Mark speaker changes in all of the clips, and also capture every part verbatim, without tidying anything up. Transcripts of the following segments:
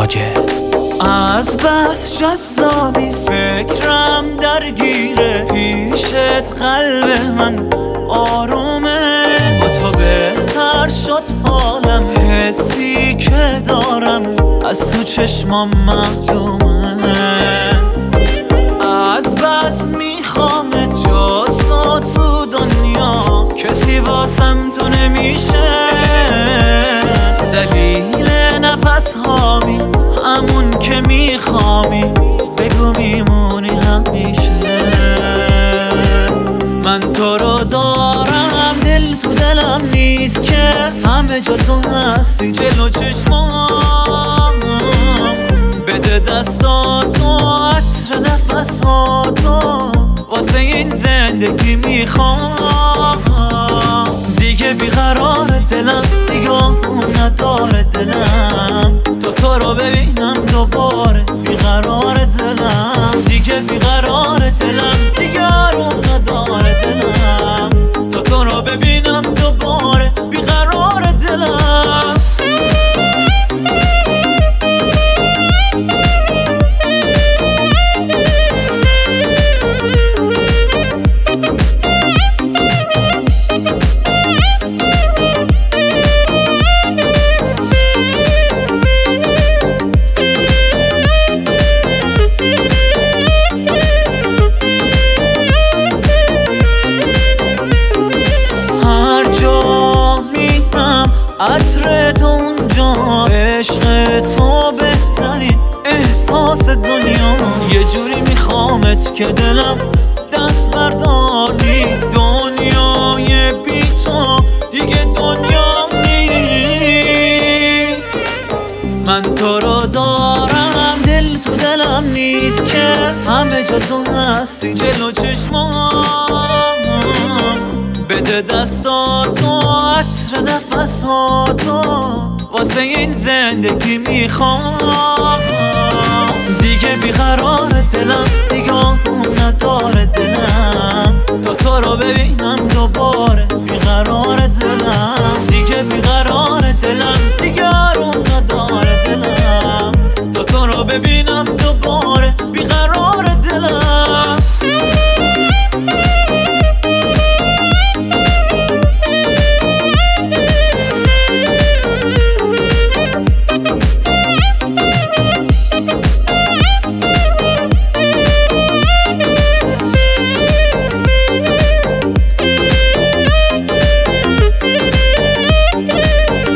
Speaker 1: مهاجر.
Speaker 2: از بس جذابی فکرم درگیره، پیشت قلب من آرومه، با تو بهتر شد حالم، حسی که دارم از تو چشمام معلومه. از بس میخوام جز تو دنیا کسی واسم تو نمیشه، دلیل نفس هامی همون که میخوامی، بگو میمونی همیشه. من تو رو دارم، دل تو دلم نیست که همه جا تو هستی جلو چشمام، بده دستاتو عطر نفساتو واسه این زندگی میخوام. دیگه بیقرار دلم، دیگه اون نداره دلم، تو تو رو ببینم دوباره. بیقرار دلم، دیگه بیقرار دلم، دیگه اون نداره دلم، تو تو رو ببینم دوباره. بیقرار دلم. عطر تو اونجا، عشق تو بهترین احساس دنیا، یه جوری میخوامت که دلم دست بردار نیست. دنیای بی تو دیگه دنیا نیست. من تو رو دارم، دل تو دلم نیست که همه جا تو هستی جلو چشمام، بده دستاتو عطر نفساتو واسه این زندگی میخوام. دیگه بیقرار دلم، دیگه اون نداره دلم، تو تو رو ببینم دوباره. بیقرار دلم، دیگه بیقرار دلم، دیگه اون نداره دلم، تو تو رو ببینم دوباره. بیقرار دلم.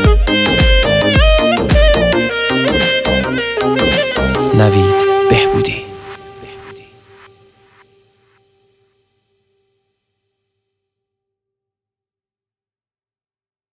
Speaker 1: نوید بهبودی.